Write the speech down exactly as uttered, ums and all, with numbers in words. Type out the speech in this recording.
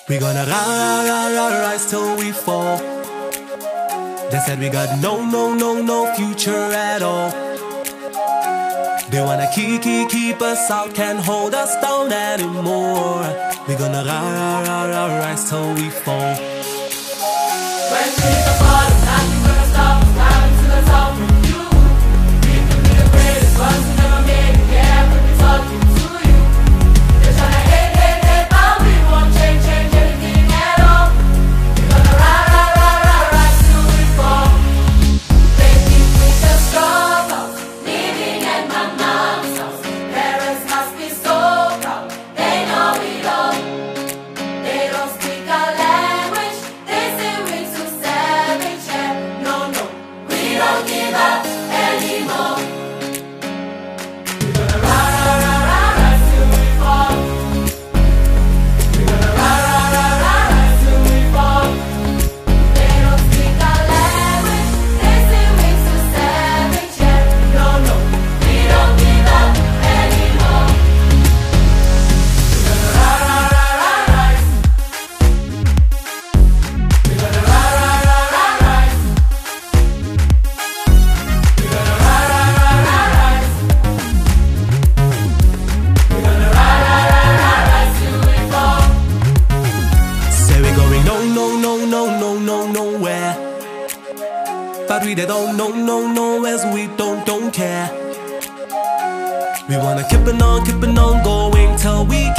We gonna rise, rise, rise till we fall. They said we got no, no, no, no future at all. They wanna keep, keep, keep us out, can't hold us down anymore. We gonna rise, rise, rise, rise till we fall. When we hit the bottom, nothing gonna stop us. Climbing to the top with you. We can be the greatest ones who never made it. Yeah, we'll be talking to you. They're tryna hate, hate, hate, but we won't change, change anything at all. We're gonna ride, ride, ride, ride, ride till we fall. They think we just drop out, living at my mom's house. Parents must be so proud, they know it all. They don't speak our language, they say we're too savage. Yeah, no, no, we don't give up anymore. We're gonna ride, ride, ride, ride, ride till we fall. We're gonna ride, ride, ride, ride, ride till we fall. They don't speak our language, they say we're too savage. Yeah, no, no, we don't give up anymore. We're gonna ride, ride, ride, ride, ride. We're gonna ride, ride, ride, ride, ride. We're gonna ride, ride, ride, ride, ride. We're gonna ride, ride, ride, ride, ride till we fall. Say we going no, no, no, no, no, no, nowhere. But we they don't know, no, no, as we don't, don't care. We wanna keep it on, keep it on going till we